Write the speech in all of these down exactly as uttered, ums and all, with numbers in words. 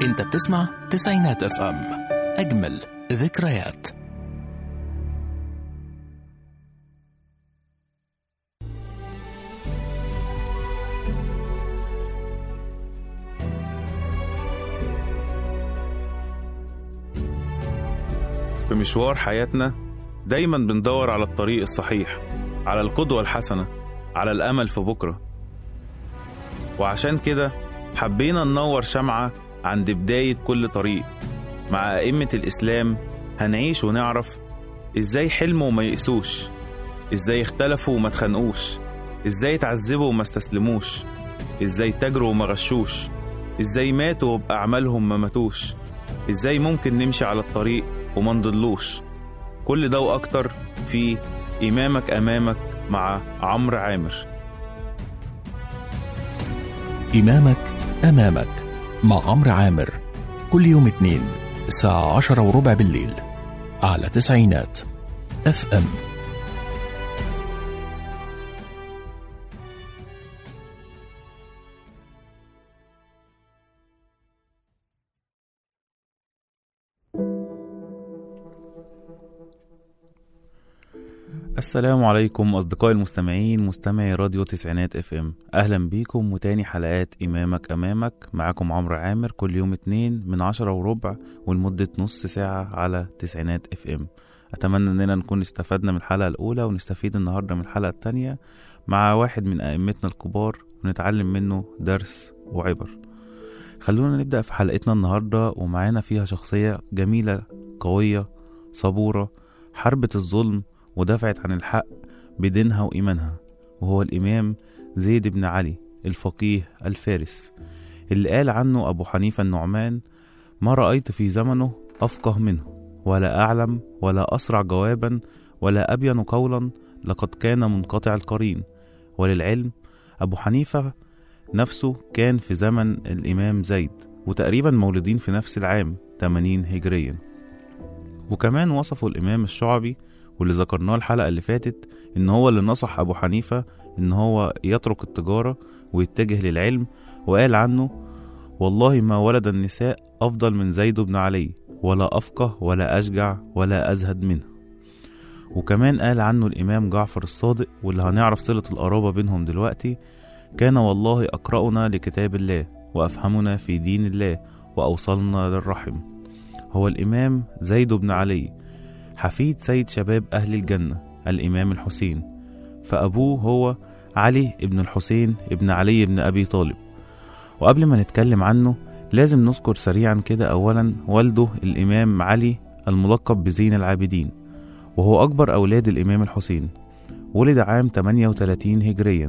انت بتسمع تسعينات اف ام، اجمل ذكريات. في مشوار حياتنا دايما بندور على الطريق الصحيح، على القدوة الحسنة، على الأمل في بكرة. وعشان كده حبينا ننور شمعة عند بداية كل طريق. مع أئمة الإسلام هنعيش ونعرف إزاي حلموا وما يقسوش، إزاي اختلفوا وما تخنقوش، إزاي تعذبوا وما استسلموش، إزاي تجروا وما غشوش، إزاي ماتوا وبأعمالهم ما ماتوش، إزاي ممكن نمشي على الطريق وما نضلوش. كل ده وأكتر في إمامك أمامك مع عمرو عامر. إمامك أمامك مع عمرو عامر، كل يوم اثنين الساعة عشرة وربع بالليل على تسعينات اف ام. السلام عليكم أصدقائي المستمعين، مستمعي راديو تسعينات اف ام. أهلا بيكم وتاني حلقات إمامك أمامك. معاكم عمرو عامر كل يوم اتنين من عشرة وربع ولمدة نص ساعة على تسعينات اف ام. أتمنى أننا نكون استفدنا من الحلقة الأولى ونستفيد النهاردة من الحلقة التانية مع واحد من أئمتنا الكبار ونتعلم منه درس وعبر. خلونا نبدأ في حلقتنا النهاردة ومعانا فيها شخصية جميلة قوية صبورة، حاربت الظلم ودافعت عن الحق بدينها وإيمانها، وهو الإمام زيد بن علي الفقيه الفارس، اللي قال عنه أبو حنيفة النعمان: ما رأيت في زمنه أفقه منه، ولا أعلم ولا أسرع جوابا ولا أبين قولا، لقد كان منقطع القرين. وللعلم أبو حنيفة نفسه كان في زمن الإمام زيد، وتقريبا مولودين في نفس العام ثمانين هجريا. وكمان وصفوا الإمام الشعبي واللي ذكرناه الحلقة اللي فاتت إن هو اللي نصح أبو حنيفة إن هو يترك التجارة ويتجه للعلم، وقال عنه: والله ما ولد النساء أفضل من زيد بن علي، ولا أفقه ولا أشجع ولا أزهد منه. وكمان قال عنه الإمام جعفر الصادق، واللي هنعرف صلة القرابة بينهم دلوقتي: كان والله أقرأنا لكتاب الله وأفهمنا في دين الله وأوصلنا للرحم. هو الإمام زيد بن علي حفيد سيد شباب أهل الجنة الإمام الحسين، فأبوه هو علي ابن الحسين ابن علي ابن أبي طالب. وقبل ما نتكلم عنه لازم نذكر سريعا كده أولا والده الإمام علي الملقب بزين العابدين، وهو أكبر أولاد الإمام الحسين. ولد عام ثمانية وثلاثين هجريا،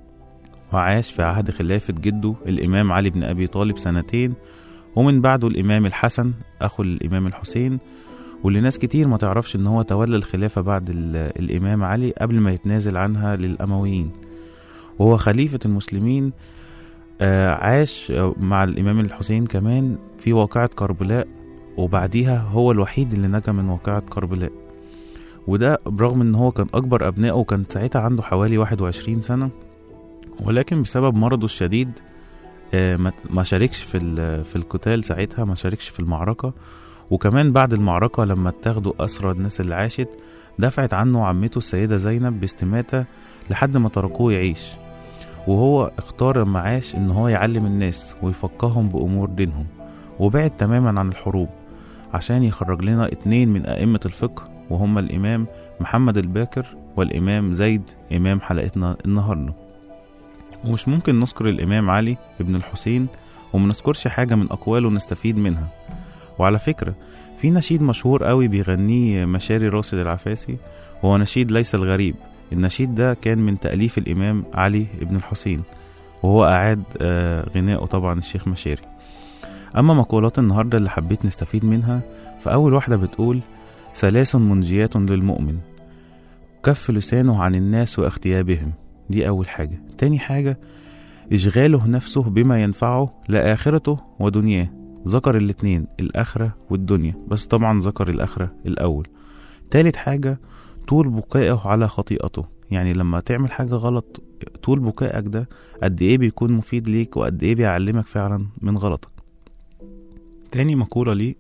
وعاش في عهد خلافة جده الإمام علي بن أبي طالب سنتين، ومن بعده الإمام الحسن أخو الإمام الحسين، واللي ناس كتير ما تعرفش ان هو تولى الخلافة بعد الامام علي قبل ما يتنازل عنها للامويين. وهو خليفة المسلمين. عاش مع الامام الحسين كمان في واقعة كربلاء، وبعديها هو الوحيد اللي نجا من واقعة كربلاء. وده برغم ان هو كان اكبر ابنائه وكان ساعتها عنده حوالي واحد وعشرين سنة، ولكن بسبب مرضه الشديد ما شاركش في في القتال ساعتها، ما شاركش في المعركة. وكمان بعد المعركة لما اتاخدوا أسرى الناس اللي عاشت، دفعت عنه عمته السيدة زينب باستماتة لحد ما تركوه يعيش. وهو اختار لما عاش ان هو يعلم الناس ويفقههم بأمور دينهم، وبعد تماما عن الحروب عشان يخرج لنا اتنين من أئمة الفقه، وهما الإمام محمد الباكر والإمام زيد إمام حلقتنا النهاردة. ومش ممكن نذكر الإمام علي ابن الحسين ومنذكرش حاجة من أقواله نستفيد منها. وعلى فكرة في نشيد مشهور قوي بيغنيه مشاري راشد العفاسي، وهو نشيد ليس الغريب. النشيد ده كان من تأليف الإمام علي ابن الحسين، وهو أعاد غناءه طبعا الشيخ مشاري. أما مقولات النهاردة اللي حبيت نستفيد منها، فأول واحدة بتقول: ثلاث منجيات للمؤمن، كف لسانه عن الناس واختيابهم. دي أول حاجة. تاني حاجة: إشغاله نفسه بما ينفعه لآخرته ودنياه. ذكر الاتنين، الآخرة والدنيا، بس طبعا ذكر الآخرة الأول. تالت حاجة: طول بكائه على خطيئته. يعني لما تعمل حاجة غلط طول بكائك ده قد ايه بيكون مفيد ليك، وقد ايه بيعلمك فعلا من غلطك. تاني مقولة ليه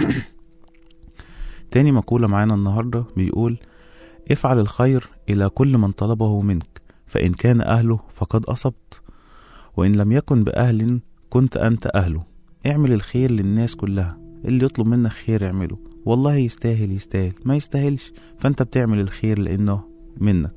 تاني مقولة معانا النهاردة بيقول: افعل الخير إلى كل من طلبه منك، فإن كان أهله فقد أصبت، وإن لم يكن بأهل كنت أنت أهله. اعمل الخير للناس كلها، اللي يطلب منك خير اعمله، والله يستاهل يستاهل، ما يستاهلش فأنت بتعمل الخير لأنه منك.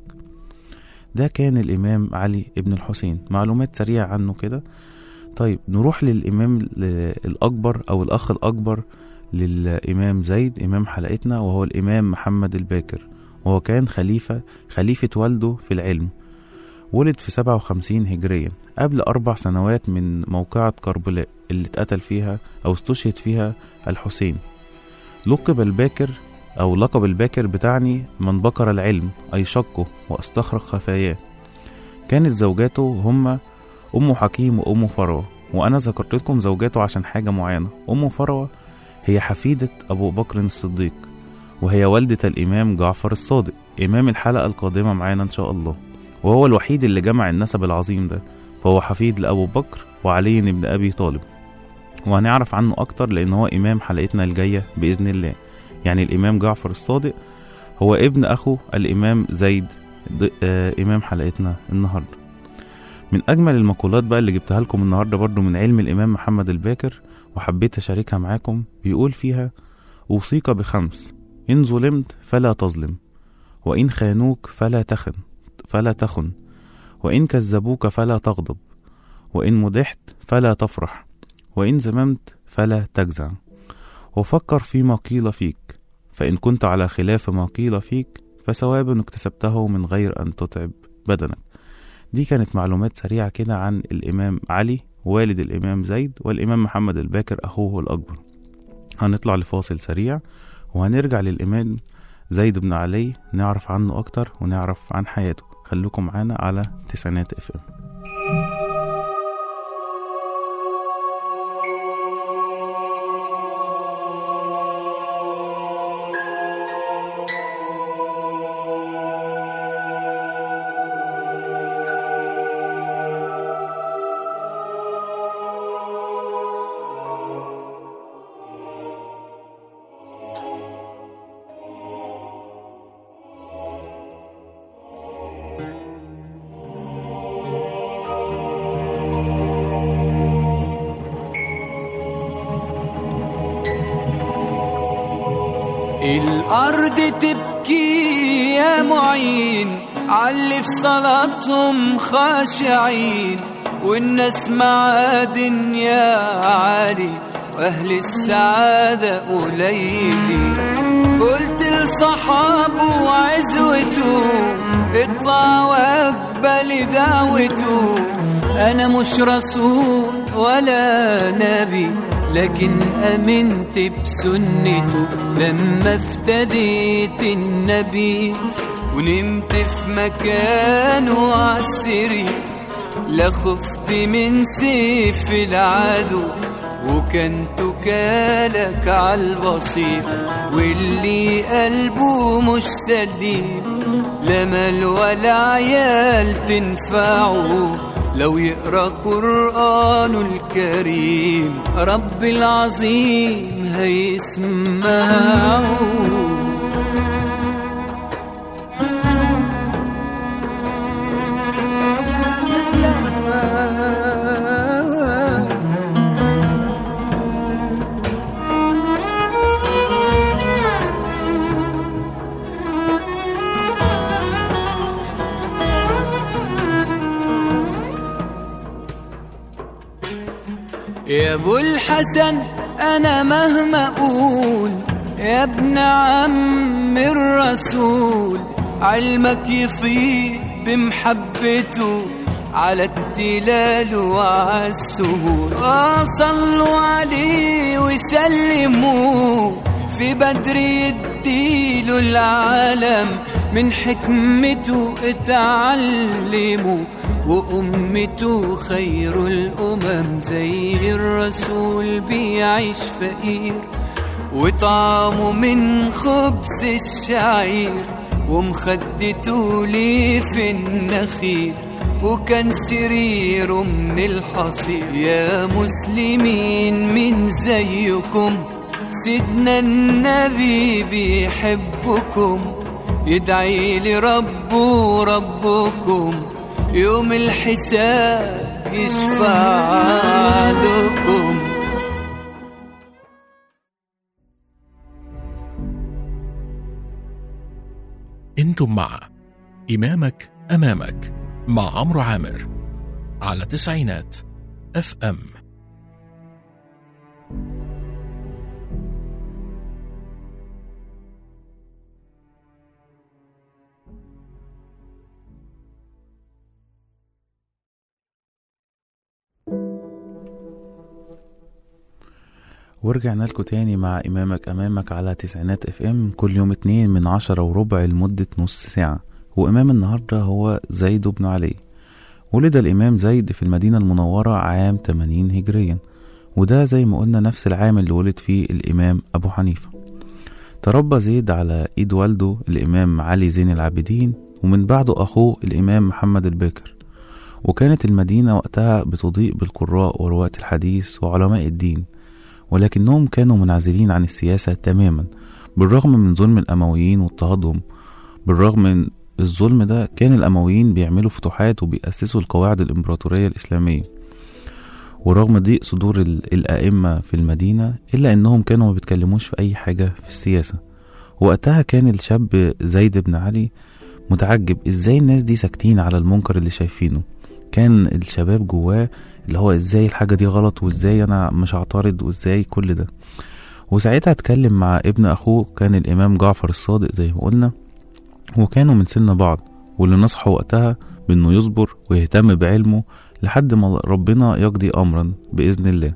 ده كان الإمام علي ابن الحسين. معلومات سريعة عنه كده. طيب نروح للإمام الأكبر أو الأخ الأكبر للإمام زيد، إمام حلقتنا، وهو الإمام محمد الباكر، وهو كان خليفة خليفة والده في العلم. ولد في سبعة وخمسين هجريا، قبل أربع سنوات من موقعة كربلاء اللي اتقتل فيها أو استشهد فيها الحسين. لقب الباكر أو لقب الباكر بتعني من بكر العلم، أي شقه واستخرج خفاياه. كانت زوجاته هما أم حكيم وأم فروة، وأنا ذكرت لكم زوجاته عشان حاجة معينة. أم فروة هي حفيدة أبو بكر الصديق، وهي والدة الإمام جعفر الصادق، إمام الحلقة القادمة معانا إن شاء الله، وهو الوحيد اللي جمع النسب العظيم ده، فهو حفيد لأبو بكر وعلي بن أبي طالب، وهنعرف عنه أكتر لأن هو إمام حلقتنا الجاية بإذن الله. يعني الإمام جعفر الصادق هو ابن أخو الإمام زيد إمام حلقتنا النهاردة. من أجمل المقولات بقى اللي جبتها لكم النهاردة برضو من علم الإمام محمد الباكر وحبيت أشاركها معاكم، بيقول فيها: أوصيك بخمس، إن ظلمت فلا تظلم، وإن خانوك فلا تخن فلا تخن وإن كذبوك فلا تغضب، وإن مدحت فلا تفرح، وإن ذممت فلا تجزع، وفكر فيما قيل فيك، فإن كنت على خلاف ما قيل فيك فثواب اكتسبته من غير أن تتعب بدنك. دي كانت معلومات سريعة كده عن الإمام علي والد الإمام زيد، والإمام محمد الباكر أخوه الأكبر. هنطلع لفاصل سريع وهنرجع للإمام زيد بن علي نعرف عنه أكتر ونعرف عن حياته. خلوكم معانا على تسعينات اف ام. الأرض تبكي يا معين علي في صلاتهم خاشعين، والناس معادن يا عالي وأهل السعادة قليلين. قلت لصحابه وعزوته اطلع واقبل دعوته، أنا مش رسول ولا نبي لكن أمنت بسنته لما افتديت النبي، ونمت في مكانه عالسري لا خفت من سيف العدو، وكان تكالك عالبصير واللي قلبه مش سليم لا مال ولا عيال تنفعه لو يقرأ قرآن الكريم رب العظيم هيسمعه. يا ابو الحسن انا مهما اقول يا ابن عم الرسول، علمك يفيض بمحبته على التلال وعلى السهول. آه صلوا عليه وسلموا في بدر يديله العالم، من حكمته اتعلموا وأمته خير الأمم. زي الرسول بيعيش فقير وطعمه من خبز الشعير، ومخدته ليه في النخيل وكان سريره من الحصير. يا مسلمين من زيكم سيدنا النبي بيحبكم، يدعي لربه ربكم يوم الحساب يشفع لكم. انتم مع إمامك أمامك مع عمرو عامر على تسعينات اف ام. ورجعنا لكم تاني مع إمامك أمامك على تسعينات اف ام كل يوم اتنين من عشرة وربع لمدة نص ساعة. وإمام النهاردة هو زيد بن علي. ولد الإمام زيد في المدينة المنورة عام ثمانين هجريا، وده زي ما قلنا نفس العام اللي ولد فيه الإمام أبو حنيفة. تربى زيد على إيد والده الإمام علي زين العابدين، ومن بعده أخوه الإمام محمد الباكر. وكانت المدينة وقتها بتضيء بالقراء ورواة الحديث وعلماء الدين، ولكنهم كانوا منعزلين عن السياسة تماما بالرغم من ظلم الأمويين واضطهادهم. بالرغم من الظلم ده كان الأمويين بيعملوا فتوحات وبيأسسوا القواعد الإمبراطورية الإسلامية، ورغم ضيق صدور الأئمة في المدينة إلا أنهم كانوا ما بيتكلموش في أي حاجة في السياسة. وقتها كان الشاب زيد بن علي متعجب إزاي الناس دي ساكتين على المنكر اللي شايفينه. كان الشباب جواه اللي هو إزاي الحاجة دي غلط، وإزاي أنا مش هعترض، وإزاي كل ده. وساعتها اتكلم مع ابن أخوه كان الإمام جعفر الصادق زي ما قلنا، وكانوا من سن بعض، واللي نصحه وقتها بأنه يصبر ويهتم بعلمه لحد ما ربنا يقضي أمرا بإذن الله.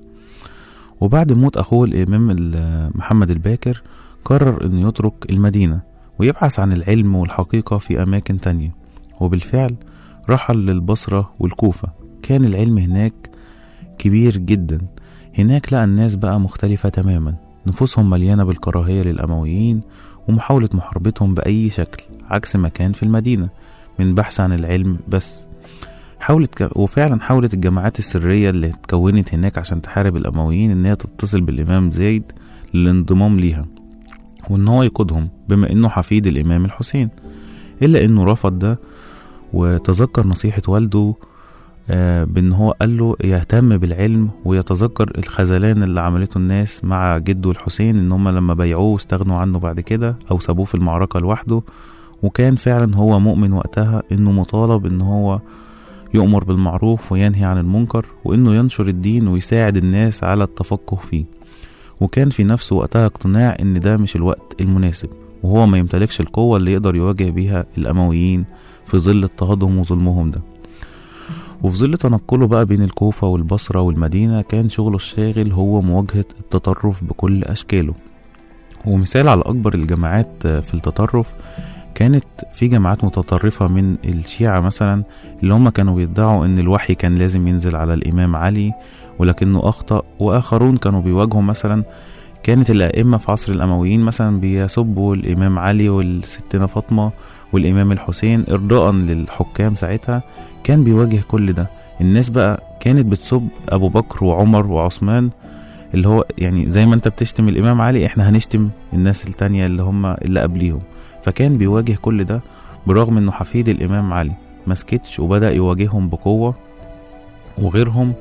وبعد موت أخوه الإمام محمد الباكر قرر أنه يترك المدينة ويبحث عن العلم والحقيقة في أماكن تانية، وبالفعل رحل للبصرة والكوفة. كان العلم هناك كبير جدا. هناك لقى الناس بقى مختلفة تماما، نفوسهم مليانة بالكراهية للأمويين ومحاولة محاربتهم بأي شكل، عكس ما كان في المدينة من بحث عن العلم بس. حاولت ك... وفعلا حاولت الجماعات السرية اللي اتكونت هناك عشان تحارب الأمويين إنها تتصل بالإمام زيد للانضمام ليها وإن هو يقودهم بما إنه حفيد الإمام الحسين، إلا إنه رفض ده وتذكر نصيحة والده آه بأن هو قال له يهتم بالعلم ويتذكر الخذلان اللي عملته الناس مع جده الحسين، إن هم لما بيعوه واستغنوا عنه بعد كده أو سابوه في المعركة لوحده. وكان فعلا هو مؤمن وقتها إنه مطالب إن هو يؤمر بالمعروف وينهي عن المنكر، وإنه ينشر الدين ويساعد الناس على التفقه فيه. وكان في نفسه وقتها اقتناع إن ده مش الوقت المناسب، وهو ما يمتلكش القوة اللي يقدر يواجه بيها الأمويين في ظل اضطهادهم وظلمهم ده. وفي ظل تنقله بقى بين الكوفة والبصرة والمدينة كان شغله الشاغل هو مواجهة التطرف بكل أشكاله. ومثال على أكبر الجماعات في التطرف كانت في جماعات متطرفة من الشيعة مثلا، اللي هم كانوا بيدعوا ان الوحي كان لازم ينزل على الإمام علي ولكنه أخطأ. وآخرون كانوا بيواجهوا مثلا كانت الأئمة في عصر الأمويين مثلا بيسبوا الإمام علي والستنا فاطمة والإمام الحسين إرضاء للحكام. ساعتها كان بيواجه كل ده. الناس بقى كانت بتسب أبو بكر وعمر وعثمان، اللي هو يعني زي ما انت بتشتم الإمام علي احنا هنشتم الناس التانية اللي هم اللي قبليهم. فكان بيواجه كل ده برغم انه حفيد الإمام علي مسكتش وبدأ يواجههم بقوة وغيرهم.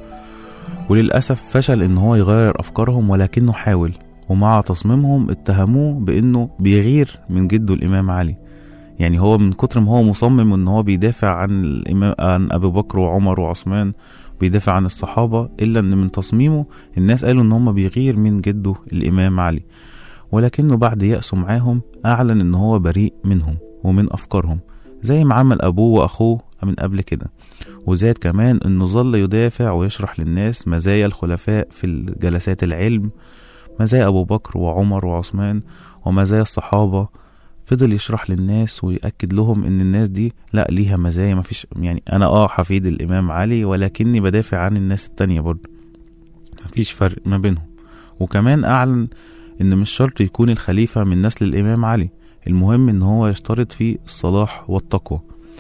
وللأسف فشل ان هو يغير أفكارهم، ولكنه حاول. ومع تصميمهم اتهموه بانه بيغير من جده الإمام علي. يعني هو من كتر ما هو مصمم ان هو بيدافع عن الإمام عن أبو بكر وعمر وعثمان، بيدافع عن الصحابة، إلا أن من تصميمه الناس قالوا أن هم بيغير من جده الإمام علي. ولكنه بعد يأسه معاهم أعلن أن هو بريء منهم ومن أفكارهم زي ما عمل أبوه وأخوه من قبل كده. وزاد كمان أنه ظل يدافع ويشرح للناس مزايا الخلفاء في جلسات العلم، مزايا أبو بكر وعمر وعثمان ومزايا الصحابة. فضل يشرح للناس ويأكد لهم ان الناس دي لا ليها مزايا، ما فيش يعني انا اه حفيد الامام علي ولكني بدافع عن الناس التانية برضه، ما فيش فرق ما بينهم. وكمان اعلن ان مش شرط يكون الخليفة من نسل الامام علي، المهم ان هو يشترط فيه الصلاح والتقوى.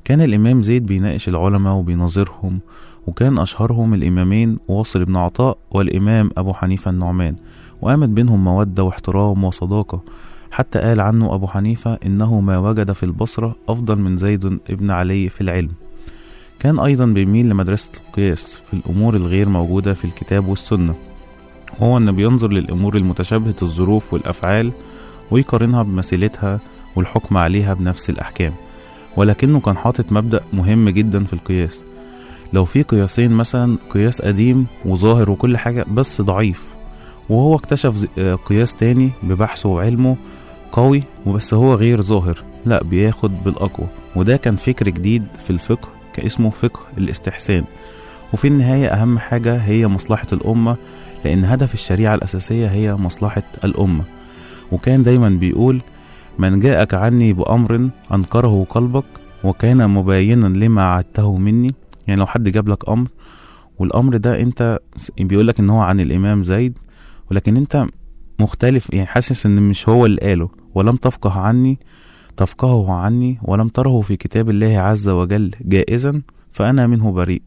كان الإمام زيد بيناقش العلماء وبيناظرهم، وكان أشهرهم الإمامين واصل بن عطاء والإمام أبو حنيفة النعمان، وقامت بينهم مودة واحترام وصداقة، حتى قال عنه أبو حنيفة إنه ما وجد في البصرة أفضل من زيد ابن علي في العلم. كان أيضا بيميل لمدرسة القياس في الأمور الغير موجودة في الكتاب والسنة، وهو أنه بينظر للأمور المتشابهة الظروف والأفعال ويقارنها بمثيلتها والحكم عليها بنفس الأحكام. ولكنه كان حاطط مبدأ مهم جدا في القياس، لو في قياسين مثلا، قياس قديم وظاهر وكل حاجة بس ضعيف، وهو اكتشف قياس تاني ببحثه وعلمه قوي وبس هو غير ظاهر، لا بياخد بالأقوى. وده كان فكر جديد في الفقه كاسمه فقه الاستحسان. وفي النهاية أهم حاجة هي مصلحة الأمة، لأن هدف الشريعة الأساسية هي مصلحة الأمة. وكان دايما بيقول: من جاءك عني بأمر أنكره قلبك وكان مباينا لما عدته مني. يعني لو حد جاب لك أمر والأمر ده أنت بيقولك إن هو عن الإمام زيد، ولكن أنت مختلف، يعني حاسس إن مش هو اللي قاله، ولم تفقه عني تفقهه عني ولم تره في كتاب الله عز وجل جائزا فأنا منه بريء.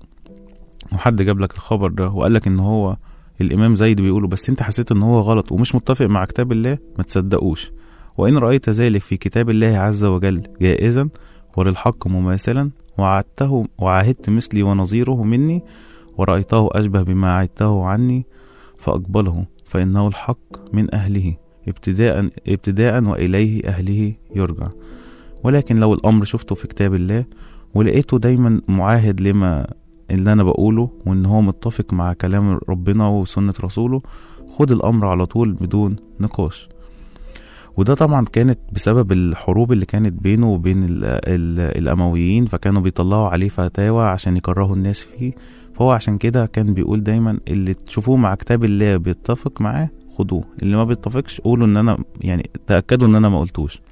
وحد جاب لك الخبر ده وقالك إن هو الإمام زيد بيقوله، بس أنت حسيت إن هو غلط ومش متفق مع كتاب الله، ما تصدقوش. وإن رأيت ذلك في كتاب الله عز وجل جائزا وللحق مماثلا وعدته وعاهدت مثلي ونظيره مني ورأيته أشبه بما عدته عني فأقبله، فإنه الحق من أهله ابتداء ابتداء وإليه أهله يرجع. ولكن لو الأمر شفته في كتاب الله ولقيته دايما معاهد لما اللي أنا بقوله وإن هو متفق مع كلام ربنا وسنة رسوله، خد الأمر على طول بدون نقاش. وده طبعا كانت بسبب الحروب اللي كانت بينه وبين ال ال الأمويين، فكانوا بيطلعوا عليه فتاوى عشان يكرهوا الناس فيه. فهو عشان كده كان بيقول دايما اللي تشوفوه مع كتاب الله بيتفق معاه خدوه، اللي ما بيتفقش قولوا ان انا يعني تأكدوا ان انا ما قلتوش.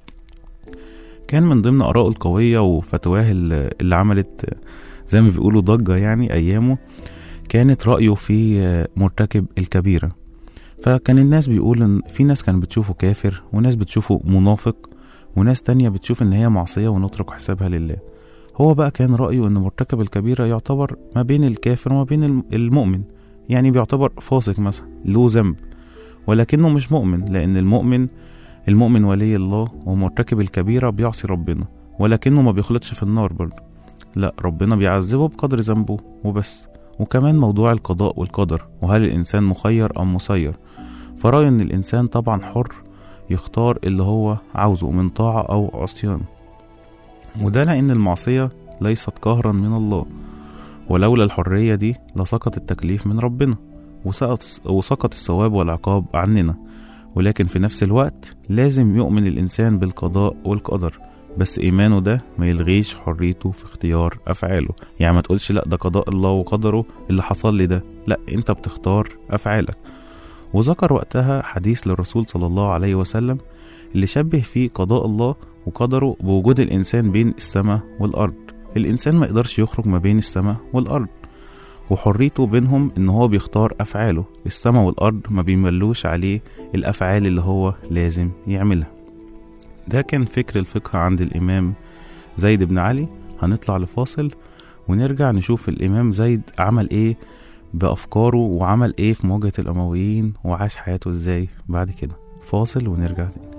كان من ضمن آراءه القوية وفتواه اللي عملت زي ما بيقولوا ضجة يعني أيامه، كانت رأيه في مرتكب الكبيرة. فكان الناس بيقول ان في ناس كانت بتشوفه كافر، وناس بتشوفه منافق، وناس تانية بتشوف ان هي معصية ونترك حسابها لله. هو بقى كان رأيه ان مرتكب الكبيرة يعتبر ما بين الكافر وما بين المؤمن، يعني بيعتبر فاسق مثلا له ذنب، ولكنه مش مؤمن، لأن المؤمن المؤمن ولي الله، ومرتكب الكبيرة بيعصي ربنا ولكنه ما بيخلطش في النار برضه، لا ربنا بيعذبه بقدر ذنبه وبس. وكمان موضوع القضاء والقدر، وهل الإنسان مخير أم مسير؟ فرأي أن الإنسان طبعا حر يختار اللي هو عاوزه من طاعة أو عصيان، وده لأن المعصية ليست قهرا من الله، ولولا الحرية دي لسقط التكليف من ربنا وسقط الثواب والعقاب عننا. ولكن في نفس الوقت لازم يؤمن الإنسان بالقضاء والقدر، بس إيمانه ده ما يلغيش حريته في اختيار أفعاله. يعني ما تقولش لا ده قضاء الله وقدره اللي حصل لي ده، لا انت بتختار أفعالك. وذكر وقتها حديث للرسول صلى الله عليه وسلم اللي شبه فيه قضاء الله وقدره بوجود الإنسان بين السماء والأرض. الإنسان ما يقدرش يخرج ما بين السماء والأرض، وحريته بينهم ان هو بيختار أفعاله. السماء والأرض ما بيملوش عليه الأفعال اللي هو لازم يعملها. ده كان فكر الفقه عند الإمام زيد بن علي. هنطلع لفاصل ونرجع نشوف الإمام زيد عمل ايه بأفكاره وعمل ايه في مواجهة الأمويين وعاش حياته ازاي بعد كده. فاصل ونرجع تاني.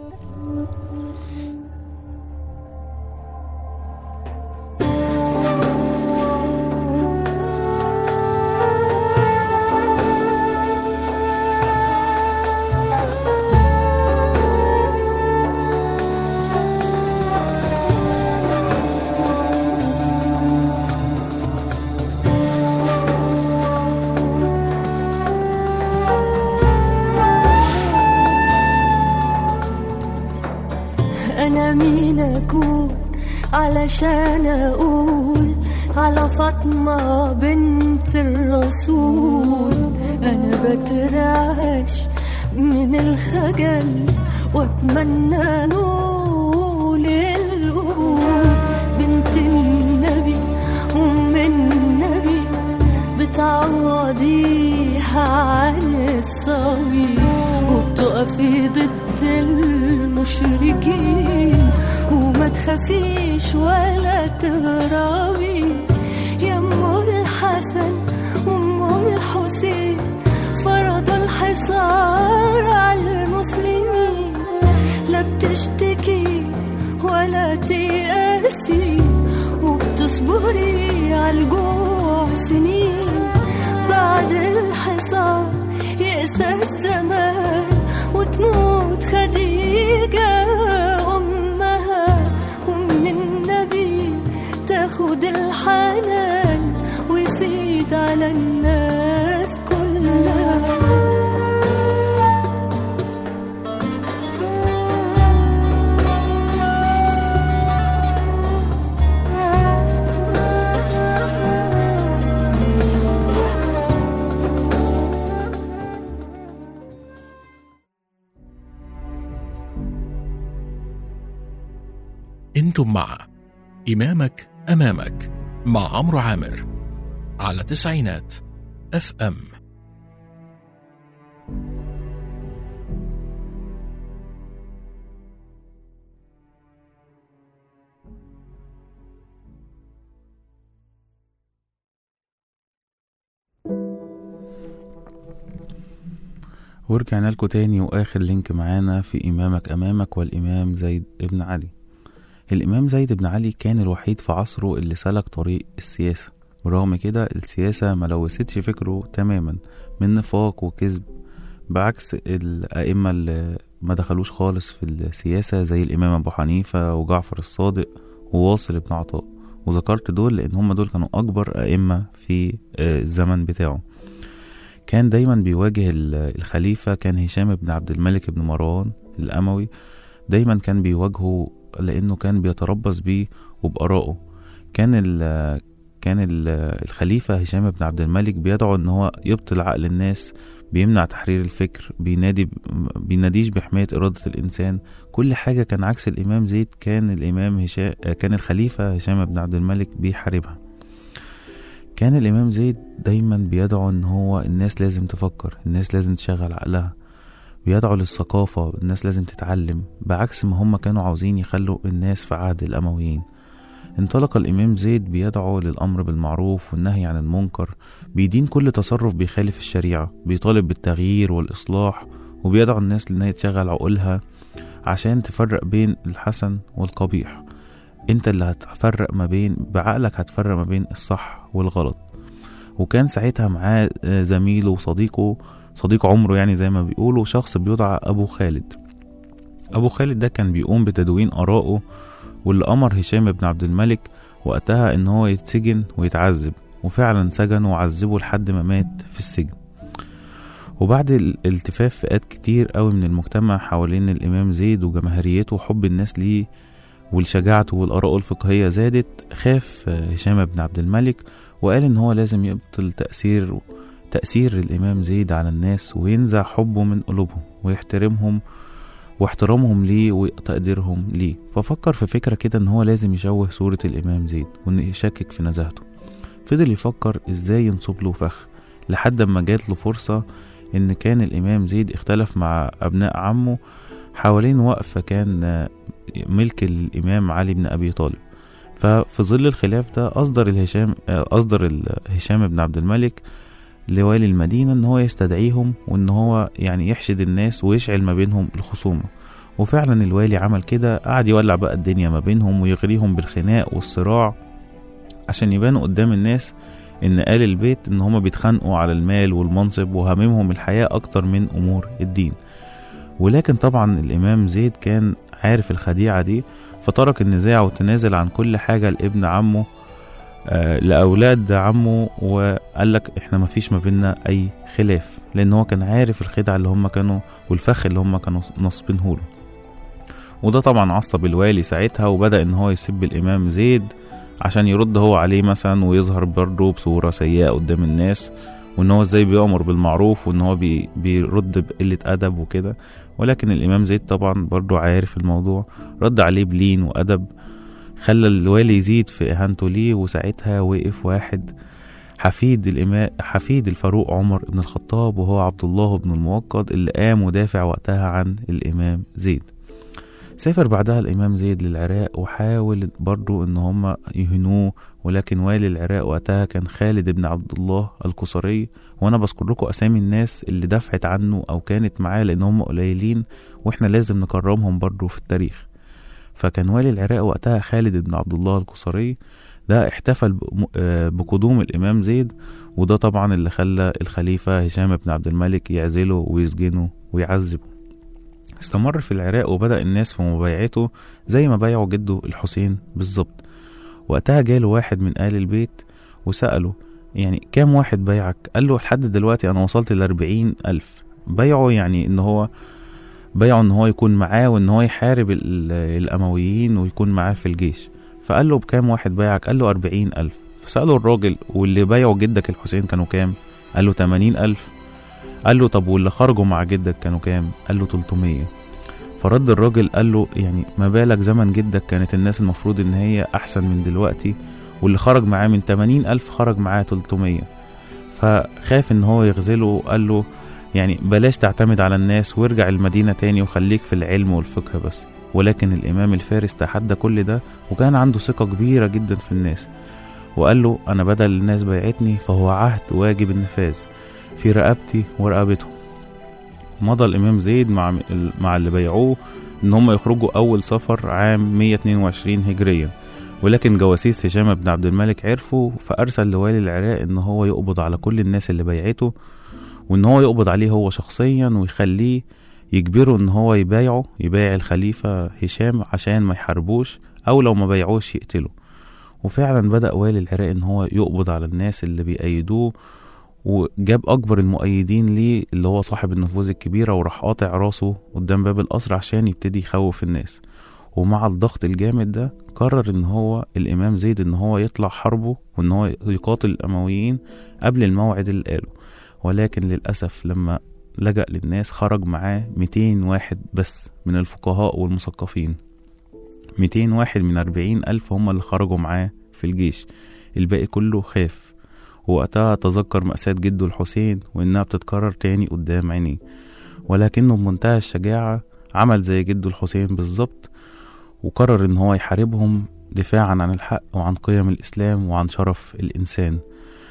علشان أقول على فاطمة بنت الرسول أنا بترعش من الخجل وأتمنى نول القبول. بنت النبي أم النبي بتعوضيها عن الصبي، وبتقفي ضد المشركين وما تخافيش ولا تهربي يا أم الحسن وأم الحسين فرضوا الحصار على المسلمين لا بتشتكي ولا تيأسي وبتصبري عالجوع سنين بعد الحصار يقسى الزمان وتموت خديجة أمها ومن النبي تاخد الحنان ويفيد على الناس كلها. انتم مع إمامك أمامك مع عمرو عامر على تسعينات اف ام. ورجعنا لكم تاني واخر لينك معانا في إمامك أمامك والإمام زيد ابن علي. الإمام زيد بن علي كان الوحيد في عصره اللي سلك طريق السياسة، برغم كده السياسة ما لوثتش فكره تماما من نفاق وكذب، بعكس الأئمة اللي ما دخلوش خالص في السياسة زي الإمام أبو حنيفة وجعفر الصادق وواصل بن عطاء، وذكرت دول لأن هم دول كانوا أكبر أئمة في الزمن بتاعه. كان دايما بيواجه الخليفة، كان هشام بن عبد الملك بن مروان الأموي دايما كان بيواجهه لأنه كان بيتربص بيه وبآرائه. كان ال كان ال الخليفة هشام بن عبد الملك بيدعو ان هو يبطل عقل الناس، بيمنع تحرير الفكر، بينادي بيناديش بحماية إرادة الإنسان. كل حاجة كان عكس الإمام زيد كان الإمام هشام كان الخليفة هشام بن عبد الملك بيحاربها. كان الإمام زيد دايما بيدعو ان هو الناس لازم تفكر، الناس لازم تشغل عقلها، بيدعو للثقافة، الناس لازم تتعلم، بعكس ما هم كانوا عاوزين يخلوا الناس في عهد الأمويين. انطلق الإمام زيد بيدعو للأمر بالمعروف والنهي عن المنكر، بيدين كل تصرف بيخالف الشريعة، بيطالب بالتغيير والإصلاح، وبيدعو الناس لأنها تشغل عقولها عشان تفرق بين الحسن والقبيح. انت اللي هتفرق ما بين بعقلك، هتفرق ما بين الصح والغلط. وكان ساعتها معاه زميله وصديقه صديق عمره يعني زي ما بيقولوا، شخص بيدعى أبو خالد. أبو خالد ده كان بيقوم بتدوين آرائه، واللي أمر هشام بن عبد الملك وقتها إن هو يتسجن ويتعذب، وفعلا سجنه وعذبه لحد ما مات في السجن. وبعد الالتفاف فئات كتير قوي من المجتمع حوالين الإمام زيد وجماهيريته وحب الناس ليه والشجاعته والآراء الفقهية زادت، خاف هشام بن عبد الملك وقال إن هو لازم يبطل تأثير تأثير الإمام زيد على الناس وينزع حبه من قلوبهم ويحترمهم واحترامهم ليه وتقديرهم ليه. ففكر في فكرة كده ان هو لازم يشوه صورة الإمام زيد وان يشكك في نزاهته. فضل يفكر ازاي ينصب له فخ لحد ما جات له فرصة ان كان الإمام زيد اختلف مع أبناء عمه حوالين وقفة كان ملك الإمام علي بن أبي طالب. ففي ظل الخلاف ده أصدر الهشام أصدر الهشام بن عبد الملك لوالي المدينة ان هو يستدعيهم وان هو يعني يحشد الناس ويشعل ما بينهم الخصومة. وفعلا الوالي عمل كده، قعد يولع بقى الدنيا ما بينهم ويغريهم بالخناق والصراع عشان يبانوا قدام الناس ان آل البيت ان هما بيتخانقوا على المال والمنصب وهممهم الحياة اكتر من امور الدين. ولكن طبعا الامام زيد كان عارف الخديعة دي، فترك النزاع وتنازل عن كل حاجة لابن عمه آه لأولاد عمه، وقال لك احنا ما فيش ما بيننا اي خلاف، لان هو كان عارف الخدعة اللي هم كانوا والفخ اللي هم كانوا نصبينه له. وده طبعا عصب الوالي ساعتها، وبدأ ان هو يسب الامام زيد عشان يرد هو عليه مثلا ويظهر برضه بصورة سيئة قدام الناس، وان هو ازاي بيأمر بالمعروف وان هو بي بيرد بقلة ادب وكده. ولكن الامام زيد طبعا برضه عارف الموضوع، رد عليه بلين وادب، خلى الوالي يزيد في اهانته ليه. وساعتها وقف واحد حفيد الامام حفيد الفاروق عمر بن الخطاب، وهو عبد الله بن الموقد، اللي قام ودافع وقتها عن الامام زيد. سافر بعدها الإمام زيد للعراق وحاول برضو إن هم يهنوه، ولكن والي العراق وقتها كان خالد بن عبد الله القصري. وأنا بذكر لكم أسامي الناس اللي دفعت عنه أو كانت معاه لأن هم قليلين وإحنا لازم نكرمهم برضو في التاريخ. فكان والي العراق وقتها خالد بن عبد الله القصري، ده احتفل بقدوم الإمام زيد، وده طبعا اللي خلى الخليفة هشام بن عبد الملك يعزله ويسجنه ويعذبه. استمر في العراق وبدأ الناس في مبايعته زي ما بايعوا جده الحسين بالظبط. وقتها جاله واحد من آل البيت وسأله يعني كام واحد بايعك؟ قال له لحد دلوقتي أنا وصلت لأربعين ألف. بايعه يعني إن هو بايعه إن هو يكون معاه وإن هو يحارب الأمويين ويكون معاه في الجيش. فقال له بكام واحد بايعك؟ قال له أربعين ألف. فسأله الراجل واللي بايعوا جدك الحسين كانوا كام؟ قال له تمانين ألف. قال له طب واللي خرجوا مع جدك كانوا كام؟ قال له تلتمية. فرد الراجل قال له يعني ما بالك زمن جدك كانت الناس المفروض ان هي احسن من دلوقتي، واللي خرج معاه من تمانين ألف خرج معاه تلتمية. فخاف ان هو يغزله وقال له يعني بلاش تعتمد على الناس وارجع المدينة تاني وخليك في العلم والفقه بس. ولكن الامام الفارس تحدى كل ده وكان عنده ثقة كبيرة جدا في الناس، وقال له انا بدل الناس بايعتني فهو عهد واجب النفاذ في رقبتي ورقبتهم. مضى الامام زيد مع مع اللي بايعوه ان هم يخرجوا اول سفر عام مية اتنين وعشرين هجريا، ولكن جواسيس هشام بن عبد الملك عرفوا فارسل لوالي العراق ان هو يقبض على كل الناس اللي بايعته، وان هو يقبض عليه هو شخصيا ويخليه يجبره ان هو يبايعه يبايع الخليفة هشام عشان ما يحاربوش، او لو ما بايعوش يقتله. وفعلا بدأ والي العراق ان هو يقبض على الناس اللي بيأيدوه، وجاب اكبر المؤيدين ليه اللي هو صاحب النفوذ الكبيرة وراح قاطع راسه قدام باب القصر عشان يبتدي يخوف الناس. ومع الضغط الجامد ده قرر ان هو الامام زيد ان هو يطلع حربه وان هو يقاتل الامويين قبل الموعد اللي قاله. ولكن للأسف لما لجأ للناس خرج معاه ميتين واحد بس من الفقهاء والمثقفين. ميتين واحد من أربعين ألف هم اللي خرجوا معاه في الجيش، الباقي كله خاف. ووقتها تذكر مأساة جده الحسين وإنها بتتكرر تاني قدام عينيه، ولكنه بمنتهى الشجاعة عمل زي جده الحسين بالظبط، وقرر إن هو يحاربهم دفاعا عن الحق وعن قيم الإسلام وعن شرف الإنسان.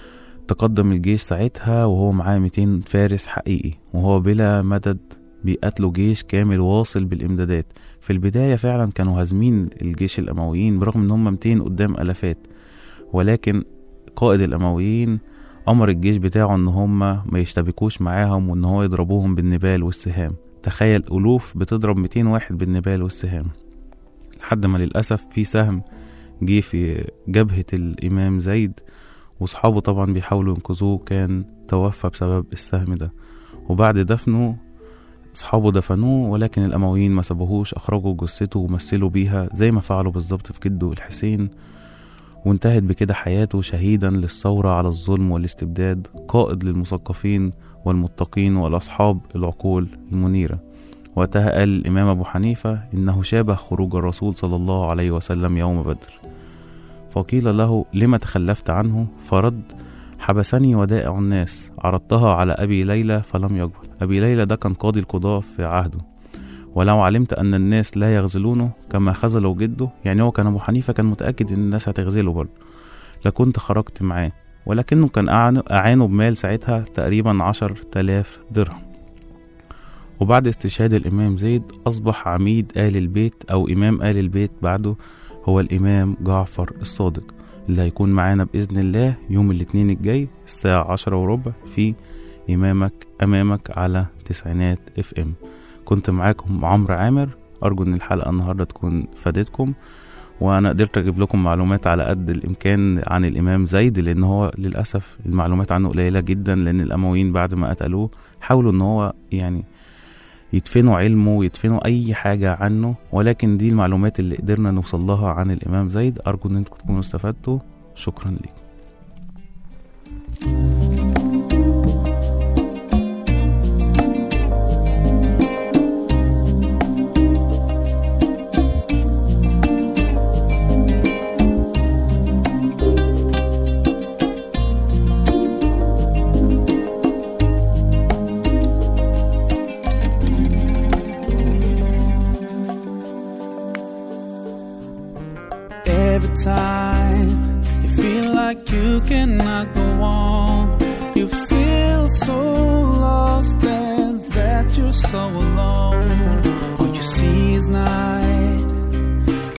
تقدم الجيش ساعتها وهو معاه ميتين فارس حقيقي، وهو بلا مدد بيقاتلوا جيش كامل واصل بالإمدادات. في البداية فعلا كانوا هازمين الجيش الأمويين برغم إن هم ميتين قدام ألفات، ولكن قائد الأمويين أمر الجيش بتاعه إن هم ما يشتبكوش معاهم وإن هو يضربوهم بالنبال والسهام. تخيل ألوف بتضرب ميتين واحد بالنبال والسهام، لحد ما للأسف في سهم جه في جبهة الإمام زيد وصحابه طبعا بيحاولوا ينقذوه، كان توفى بسبب السهم ده. وبعد دفنه صحابه دفنوه، ولكن الأمويين ما سابوهوش، أخرجوا جثته ومثلوا بيها زي ما فعلوا بالظبط في جده الحسين. وانتهت بكده حياته شهيدا للثورة على الظلم والاستبداد، قائد للمثقفين والمتقين والأصحاب العقول المنيرة. وقتها قال الإمام أبو حنيفة إنه شابه خروج الرسول صلى الله عليه وسلم يوم بدر. فقيل له لما تخلفت عنه؟ فرد حبسني ودائع الناس، عرضتها على أبي ليلى فلم يقبل. أبي ليلى ده كان قاضي القضاة في عهده، ولو علمت أن الناس لا يغزلونه كما خزلوا جده، يعني هو كان أبو حنيفة كان متأكد أن الناس هتغزله برضه، لكنت خرجت معاه. ولكنه كان أعانه بمال ساعتها تقريبا عشر تلاف درهم. وبعد استشهاد الإمام زيد أصبح عميد آل البيت أو إمام آل البيت بعده هو الإمام جعفر الصادق، اللي هيكون معانا بإذن الله يوم الاثنين الجاي الساعة عشرة وربع في إمامك أمامك على تسعينات اف ام. كنت معاكم عمرو عامر، أرجو أن الحلقة النهاردة تكون فادتكم، وأنا قدرت أجيب لكم معلومات على قد الإمكان عن الإمام زيد، لأن هو للأسف المعلومات عنه قليلة جدا، لأن الأمويين بعد ما قتلوه حاولوا أن هو يعني يدفنوا علمه ويدفنوا أي حاجة عنه، ولكن دي المعلومات اللي قدرنا نوصل لها عن الإمام زيد. أرجو أن انتم تكونوا استفدتوا. شكرا لكم. you cannot go on. You feel so lost and that you're so alone. What you see is not